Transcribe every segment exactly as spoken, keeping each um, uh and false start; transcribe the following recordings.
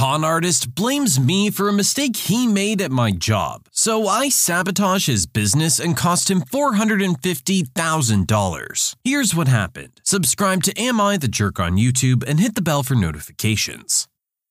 con artist blames me for a mistake he made at my job, so I sabotage his business and cost him four hundred fifty thousand dollars. Here's what happened. Subscribe to Am I the Jerk on YouTube and hit the bell for notifications.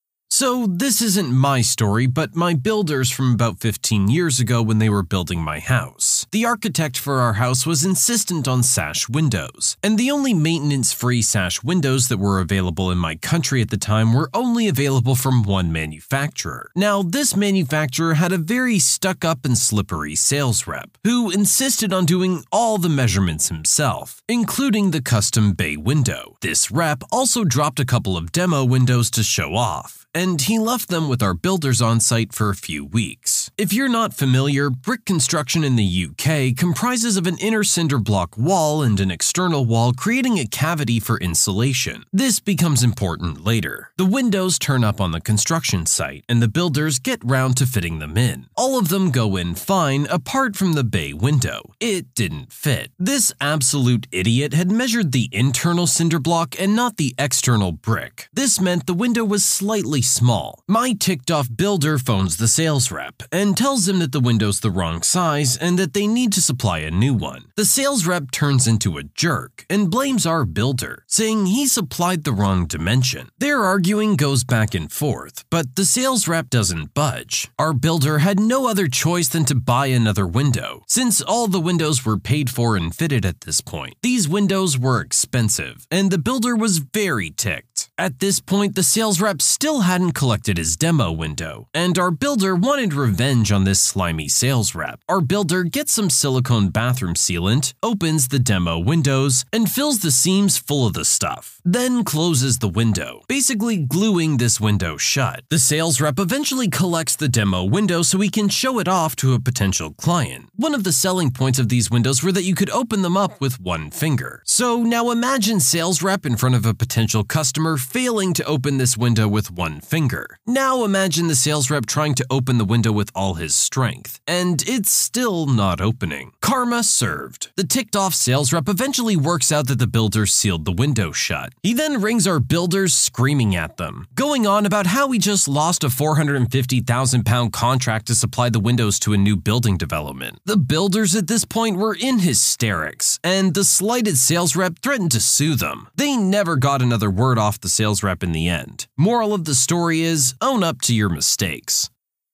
So this isn't my story, but my builders from about fifteen years ago when they were building my house. The architect for our house was insistent on sash windows, and the only maintenance-free sash windows that were available in my country at the time were only available from one manufacturer. Now, this manufacturer had a very stuck-up and slippery sales rep, who insisted on doing all the measurements himself, including the custom bay window. This rep also dropped a couple of demo windows to show off, and he left them with our builders on site for a few weeks. If you're not familiar, brick construction in the U K comprises of an inner cinder block wall and an external wall creating a cavity for insulation. This becomes important later. The windows turn up on the construction site, and the builders get round to fitting them in. All of them go in fine apart from the bay window. It didn't fit. This absolute idiot had measured the internal cinder block and not the external brick. This meant the window was slightly small. My ticked-off builder phones the sales rep and tells him that the window's the wrong size and that they need to supply a new one. The sales rep turns into a jerk and blames our builder, saying he supplied the wrong dimension. Their arguing goes back and forth, but the sales rep doesn't budge. Our builder had no other choice than to buy another window, since all the windows were paid for and fitted at this point. These windows were expensive, and the builder was very ticked. At this point, the sales rep still hadn't collected his demo window, and our builder wanted revenge on this slimy sales rep. Our builder gets some silicone bathroom sealant, opens the demo windows, and fills the seams full of the stuff, then closes the window, basically gluing this window shut. The sales rep eventually collects the demo window so he can show it off to a potential client. One of the selling points of these windows were that you could open them up with one finger. So now imagine sales rep in front of a potential customer failing to open this window with one finger. Now imagine the sales rep trying to open the window with all his strength, and it's still not opening. Karma served. The ticked-off sales rep eventually works out that the builder sealed the window shut. He then rings our builders screaming at them, going on about how he just lost a four hundred fifty thousand pound contract to supply the windows to a new building development. The builders at this point were in hysterics, and the slighted sales rep threatened to sue them. They never got another word off the sales rep in the end. Moral of the story is, own up to your mistakes.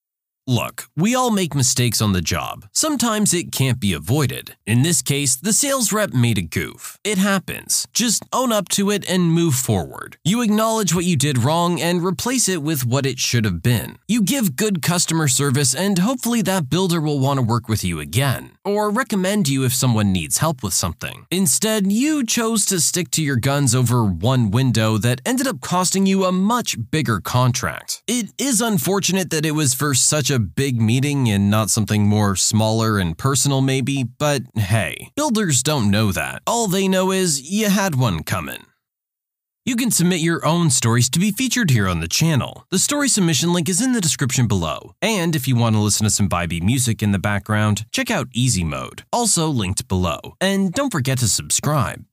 Look, we all make mistakes on the job. Sometimes it can't be avoided. In this case, the sales rep made a goof. It happens. Just own up to it and move forward. You acknowledge what you did wrong and replace it with what it should have been. You give good customer service and hopefully that builder will want to work with you again, or recommend you if someone needs help with something. Instead, you chose to stick to your guns over one window that ended up costing you a much bigger contract. It is unfortunate that it was for such a big meeting and not something more smaller and personal maybe, but hey, builders don't know that. All they know is you had one coming. You can submit your own stories to be featured here on the channel. The story submission link is in the description below. And if you want to listen to some vibey music in the background, check out Easy Mode, also linked below. And don't forget to subscribe.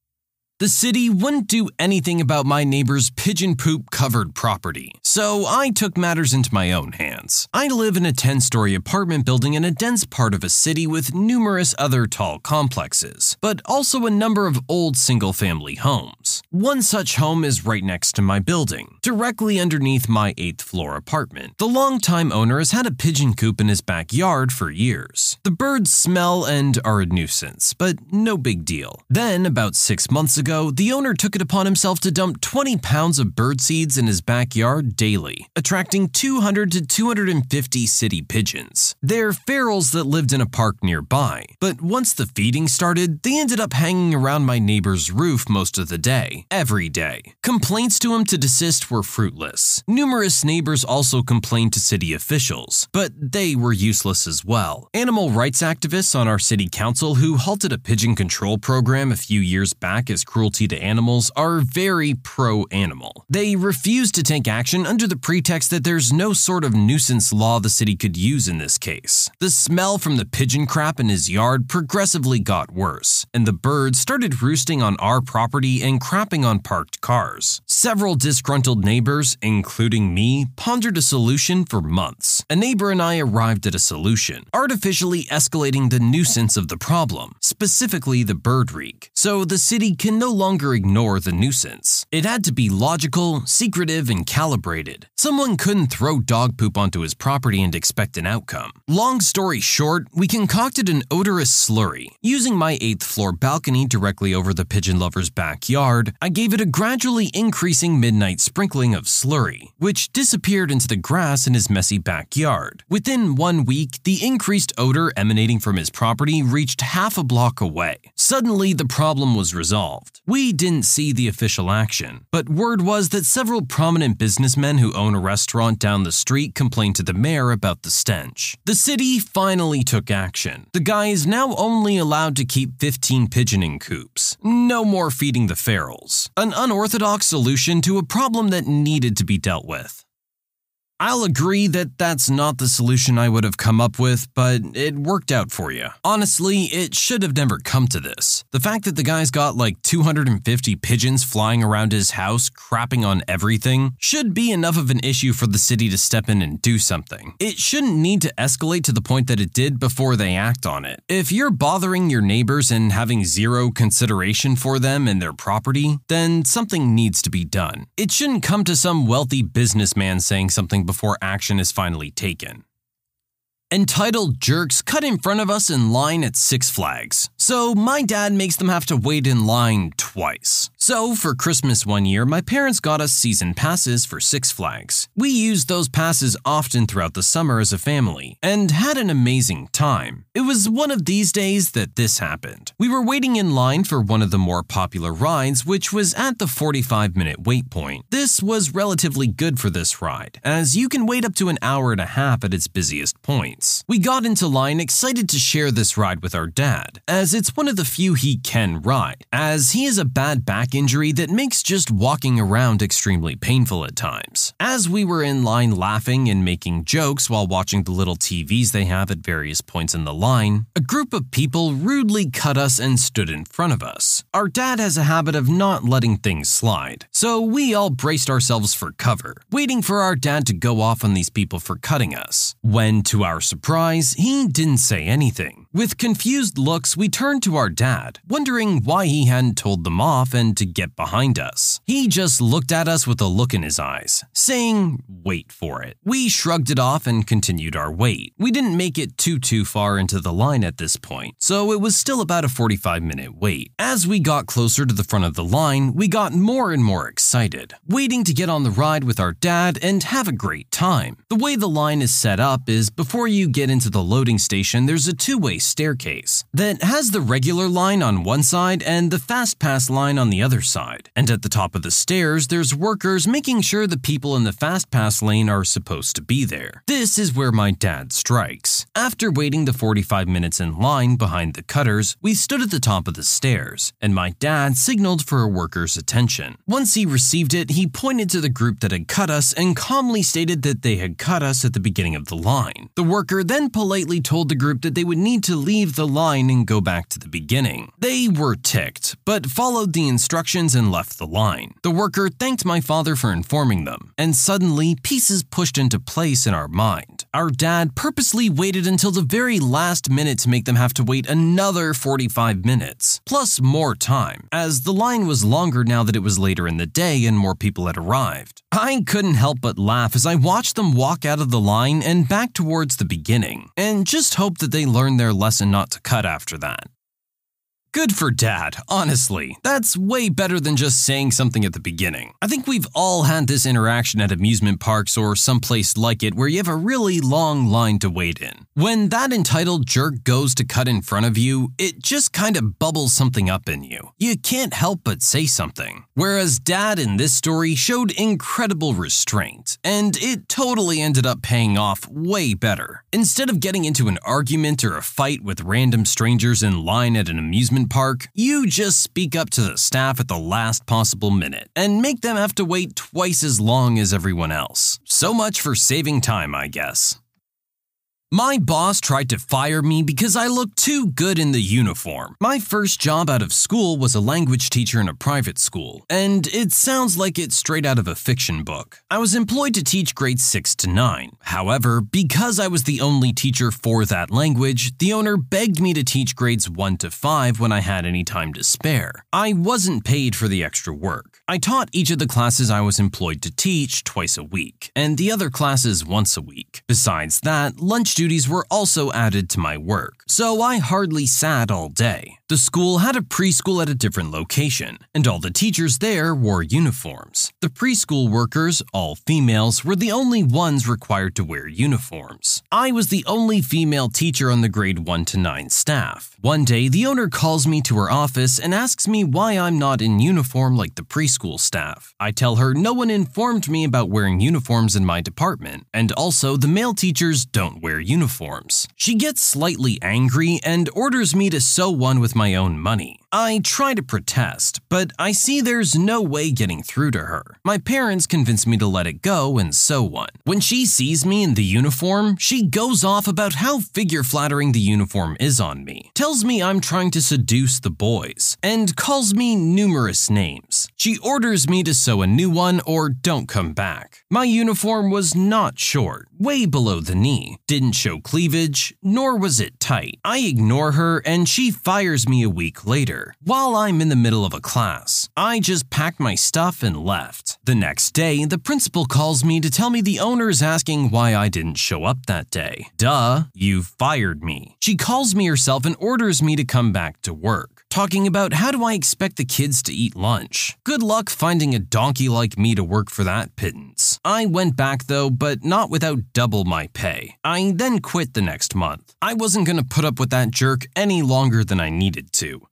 The city wouldn't do anything about my neighbor's pigeon poop covered property, so I took matters into my own hands. I live in a ten-story apartment building in a dense part of a city with numerous other tall complexes, but also a number of old single-family homes. One such home is right next to my building, directly underneath my eighth floor apartment. The longtime owner has had a pigeon coop in his backyard for years. The birds smell and are a nuisance, but no big deal. Then, about six months ago, the owner took it upon himself to dump twenty pounds of bird seeds in his backyard daily, attracting two hundred to two hundred fifty city pigeons. They're ferals that lived in a park nearby, but once the feeding started, they ended up hanging around my neighbor's roof most of the day, every day. Complaints to him to desist were fruitless. Numerous neighbors also complained to city officials, but they were useless as well. Animal rights activists on our city council who halted a pigeon control program a few years back as cruel cruelty to animals are very pro-animal. They refuse to take action under the pretext that there's no sort of nuisance law the city could use in this case. The smell from the pigeon crap in his yard progressively got worse, and the birds started roosting on our property and crapping on parked cars. Several disgruntled neighbors, including me, pondered a solution for months. A neighbor and I arrived at a solution, artificially escalating the nuisance of the problem, specifically the bird reek, so the city can no longer ignore the nuisance. It had to be logical, secretive, and calibrated. Someone couldn't throw dog poop onto his property and expect an outcome. Long story short, we concocted an odorous slurry. Using my eighth floor balcony directly over the pigeon lover's backyard, I gave it a gradually increasing midnight sprinkling of slurry, which disappeared into the grass in his messy backyard. Within one week, the increased odor emanating from his property reached half a block away. Suddenly, the problem was resolved. We didn't see the official action, but word was that several prominent businessmen who own a restaurant down the street complained to the mayor about the stench. The city finally took action. The guy is now only allowed to keep fifteen pigeoning coops. No more feeding the ferals. An unorthodox solution to a problem that needed to be dealt with. I'll agree that that's not the solution I would have come up with, but it worked out for you. Honestly, it should have never come to this. The fact that the guy's got like two hundred fifty pigeons flying around his house, crapping on everything, should be enough of an issue for the city to step in and do something. It shouldn't need to escalate to the point that it did before they act on it. If you're bothering your neighbors and having zero consideration for them and their property, then something needs to be done. It shouldn't come to some wealthy businessman saying something before action is finally taken. Entitled jerks cut in front of us in line at Six Flags, so my dad makes them have to wait in line twice. So for Christmas one year, my parents got us season passes for Six Flags. We used those passes often throughout the summer as a family, and had an amazing time. It was one of these days that this happened. We were waiting in line for one of the more popular rides, which was at the forty-five minute wait point. This was relatively good for this ride, as you can wait up to an hour and a half at its busiest points. We got into line excited to share this ride with our dad, as it's one of the few he can ride, as he has a bad back injury that makes just walking around extremely painful at times. As we were in line laughing and making jokes while watching the little T Vs they have at various points in the line, a group of people rudely cut us and stood in front of us. Our dad has a habit of not letting things slide, so we all braced ourselves for cover, waiting for our dad to go off on these people for cutting us. When, to our surprise, he didn't say anything. With confused looks, we turned to our dad, wondering why he hadn't told them off and to get behind us. He just looked at us with a look in his eyes, saying, "Wait for it." We shrugged it off and continued our wait. We didn't make it too too far into the line at this point, so it was still about a forty-five minute wait. As we got closer to the front of the line, we got more and more excited, waiting to get on the ride with our dad and have a great time. The way the line is set up is before you get into the loading station, there's a two-way staircase that has the regular line on one side and the fast pass line on the other side. And at the top of the stairs, there's workers making sure the people in the fast pass lane are supposed to be there. This is where my dad strikes. After waiting the forty-five minutes in line behind the cutters, we stood at the top of the stairs, and my dad signaled for a worker's attention. Once he received it, he pointed to the group that had cut us and calmly stated that they had cut us at the beginning of the line. The worker then politely told the group that they would need to leave the line and go back to the beginning. They were ticked, but followed the instructions and left the line. The worker thanked my father for informing them, and suddenly pieces pushed into place in our mind. Our dad purposely waited until the very last minute to make them have to wait another forty-five minutes, plus more time, as the line was longer now that it was later in the day and more people had arrived. I couldn't help but laugh as I watched them walk out of the line and back towards the beginning, and just hope that they learned their lesson not to cut after that. Good for Dad, honestly. That's way better than just saying something at the beginning. I think we've all had this interaction at amusement parks or someplace like it where you have a really long line to wait in. When that entitled jerk goes to cut in front of you, it just kind of bubbles something up in you. You can't help but say something. Whereas Dad in this story showed incredible restraint, and it totally ended up paying off way better. Instead of getting into an argument or a fight with random strangers in line at an amusement park, you just speak up to the staff at the last possible minute and make them have to wait twice as long as everyone else. So much for saving time, I guess. My boss tried to fire me because I looked too good in the uniform. My first job out of school was a language teacher in a private school, and it sounds like it's straight out of a fiction book. I was employed to teach grades six to nine. However, because I was the only teacher for that language, the owner begged me to teach grades one to five when I had any time to spare. I wasn't paid for the extra work. I taught each of the classes I was employed to teach twice a week, and the other classes once a week. Besides that, lunch duties were also added to my work, so I hardly sat all day. The school had a preschool at a different location, and all the teachers there wore uniforms. The preschool workers, all females, were the only ones required to wear uniforms. I was the only female teacher on the grade one to nine staff. One day, the owner calls me to her office and asks me why I'm not in uniform like the preschool staff. I tell her no one informed me about wearing uniforms in my department, and also the male teachers don't wear uniforms. She gets slightly angry and orders me to sew one with my own money. I try to protest, but I see there's no way getting through to her. My parents convince me to let it go and sew one. When she sees me in the uniform, she goes off about how figure-flattering the uniform is on me, tells me I'm trying to seduce the boys, and calls me numerous names. She orders me to sew a new one or don't come back. My uniform was not short, way below the knee, didn't show cleavage, nor was it tight. I ignore her and she fires me a week later. While I'm in the middle of a class, I just packed my stuff and left. The next day, the principal calls me to tell me the owner is asking why I didn't show up that day. Duh, you fired me. She calls me herself and orders me to come back to work, talking about how do I expect the kids to eat lunch. Good luck finding a donkey like me to work for that pittance. I went back though, but not without double my pay. I then quit the next month. I wasn't gonna put up with that jerk any longer than I needed to.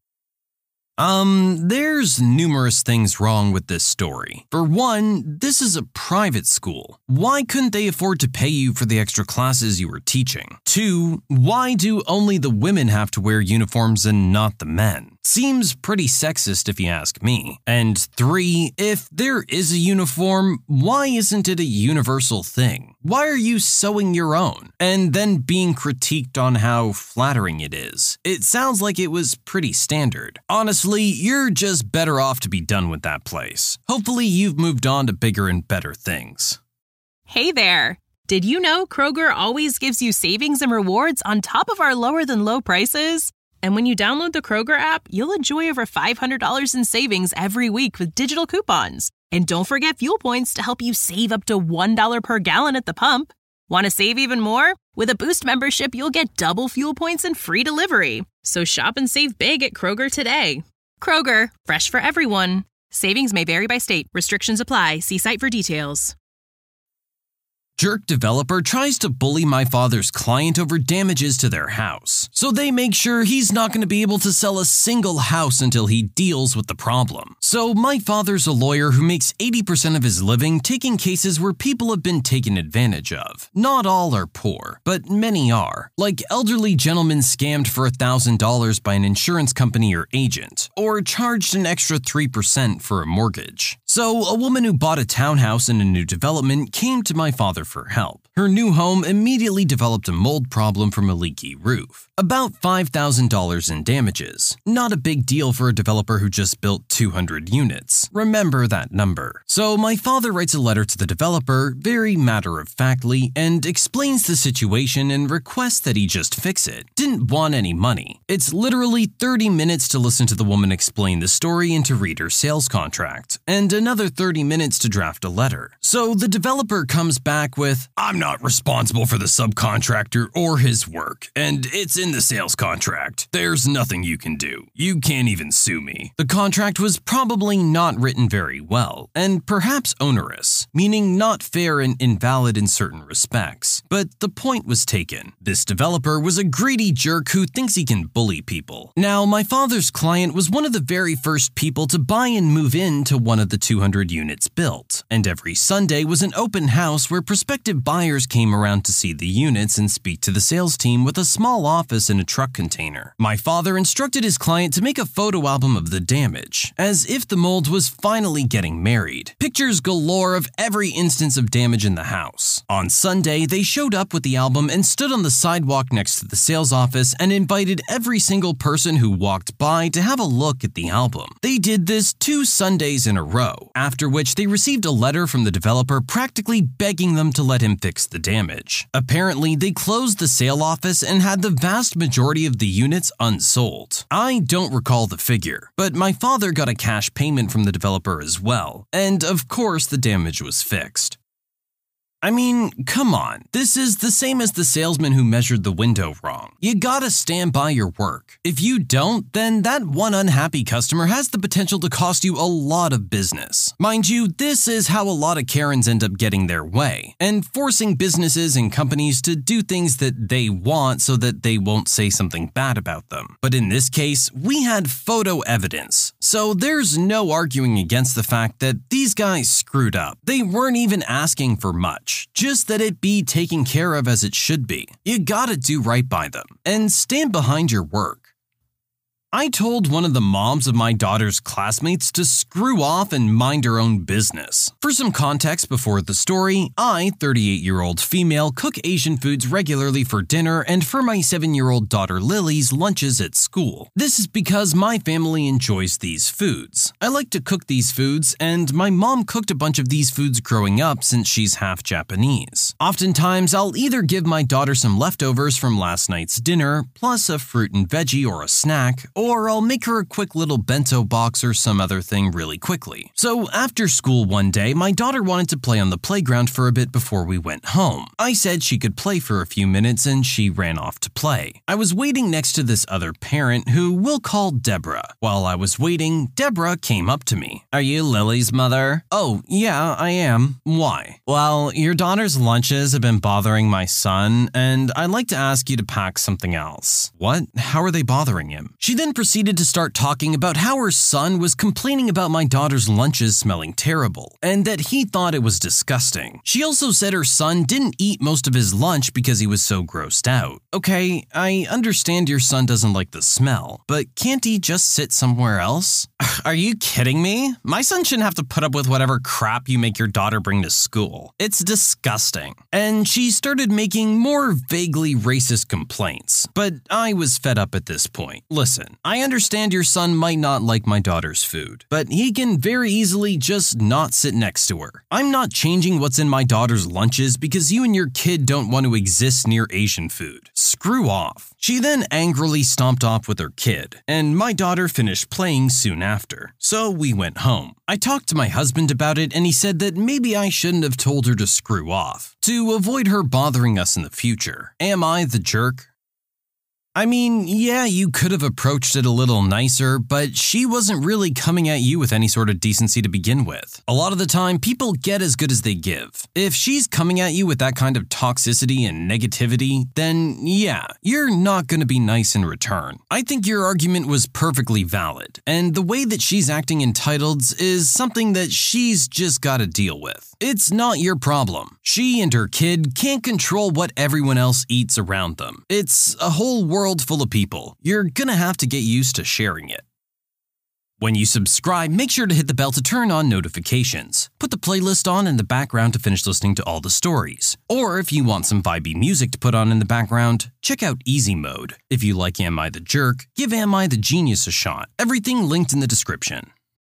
Um, there's numerous things wrong with this story. For one, this is a private school. Why couldn't they afford to pay you for the extra classes you were teaching? Two, why do only the women have to wear uniforms and not the men? Seems pretty sexist if you ask me. And three, if there is a uniform, why isn't it a universal thing? Why are you sewing your own? And then being critiqued on how flattering it is. It sounds like it was pretty standard. Honestly, you're just better off to be done with that place. Hopefully you've moved on to bigger and better things. Hey there! Did you know Kroger always gives you savings and rewards on top of our lower than low prices? And when you download the Kroger app, you'll enjoy over five hundred dollars in savings every week with digital coupons. And don't forget fuel points to help you save up to one dollar per gallon at the pump. Want to save even more? With a Boost membership, you'll get double fuel points and free delivery. So shop and save big at Kroger today. Kroger, fresh for everyone. Savings may vary by state. Restrictions apply. See site for details. Jerk developer tries to bully my father's client over damages to their house, so they make sure he's not going to be able to sell a single house until he deals with the problem. So my father's a lawyer who makes eighty percent of his living taking cases where people have been taken advantage of. Not all are poor, but many are, like elderly gentlemen scammed for one thousand dollars by an insurance company or agent, or charged an extra three percent for a mortgage. So a woman who bought a townhouse in a new development came to my father for help. Her new home immediately developed a mold problem from a leaky roof. About five thousand dollars in damages. Not a big deal for a developer who just built two hundred units. Remember that number. So my father writes a letter to the developer, very matter-of-factly, and explains the situation and requests that he just fix it. Didn't want any money. It's literally thirty minutes to listen to the woman explain the story and to read her sales contract, and another thirty minutes to draft a letter. So the developer comes back with, "I'm not responsible for the subcontractor or his work, and it's in the sales contract. There's nothing you can do. You can't even sue me." The contract was probably not written very well, and perhaps onerous, meaning not fair and invalid in certain respects. But the point was taken. This developer was a greedy jerk who thinks he can bully people. Now, my father's client was one of the very first people to buy and move into one of the two hundred units built, and every Sunday was an open house where prospective prospective buyers came around to see the units and speak to the sales team with a small office in a truck container. My father instructed his client to make a photo album of the damage, as if the mold was finally getting married. Pictures galore of every instance of damage in the house. On Sunday, they showed up with the album and stood on the sidewalk next to the sales office and invited every single person who walked by to have a look at the album. They did this two Sundays in a row, after which they received a letter from the developer practically begging them to let him fix the damage. Apparently, they closed the sale office and had the vast majority of the units unsold. I don't recall the figure, but my father got a cash payment from the developer as well, and of course the damage was fixed. I mean, come on, this is the same as the salesman who measured the window wrong. You gotta stand by your work. If you don't, then that one unhappy customer has the potential to cost you a lot of business. Mind you, this is how a lot of Karens end up getting their way, and forcing businesses and companies to do things that they want so that they won't say something bad about them. But in this case, we had photo evidence, so there's no arguing against the fact that these guys screwed up. They weren't even asking for much. Just that it be taken care of as it should be. You gotta do right by them and stand behind your work. I told one of the moms of my daughter's classmates to screw off and mind her own business. For some context before the story, I, thirty-eight-year-old female, cook Asian foods regularly for dinner and for my seven-year-old daughter Lily's lunches at school. This is because my family enjoys these foods. I like to cook these foods, and my mom cooked a bunch of these foods growing up since she's half Japanese. Oftentimes, I'll either give my daughter some leftovers from last night's dinner, plus a fruit and veggie or a snack, or I'll make her a quick little bento box or some other thing really quickly. So after school one day, my daughter wanted to play on the playground for a bit before we went home. I said she could play for a few minutes and she ran off to play. I was waiting next to this other parent who we'll call Deborah. While I was waiting, Deborah came up to me. "Are you Lily's mother?" "Oh, yeah, I am. Why?" "Well, your daughter's lunches have been bothering my son, and I'd like to ask you to pack something else." "What? How are they bothering him?" She then proceeded to start talking about how her son was complaining about my daughter's lunches smelling terrible, and that he thought it was disgusting. She also said her son didn't eat most of his lunch because he was so grossed out. Okay, I understand your son doesn't like the smell, but can't he just sit somewhere else? Are you kidding me? My son shouldn't have to put up with whatever crap you make your daughter bring to school. It's disgusting. And she started making more vaguely racist complaints, but I was fed up at this point. Listen, I understand your son might not like my daughter's food, but he can very easily just not sit next to her. I'm not changing what's in my daughter's lunches because you and your kid don't want to exist near Asian food. Screw off. She then angrily stomped off with her kid, and my daughter finished playing soon after, so we went home. I talked to my husband about it, and he said that maybe I shouldn't have told her to screw off, to avoid her bothering us in the future. Am I the jerk? I mean, yeah, you could have approached it a little nicer, but she wasn't really coming at you with any sort of decency to begin with. A lot of the time, people get as good as they give. If she's coming at you with that kind of toxicity and negativity, then yeah, you're not going to be nice in return. I think your argument was perfectly valid, and the way that she's acting entitled is something that she's just got to deal with. It's not your problem. She and her kid can't control what everyone else eats around them. It's a whole world world full of people. You're gonna have to get used to sharing it. When you subscribe, make sure to hit the bell to turn on notifications. Put the playlist on in the background to finish listening to all the stories. Or if you want some vibey music to put on in the background, check out Easy Mode. If you like Am I the Jerk, give Am I the Genius a shot. Everything linked in the description.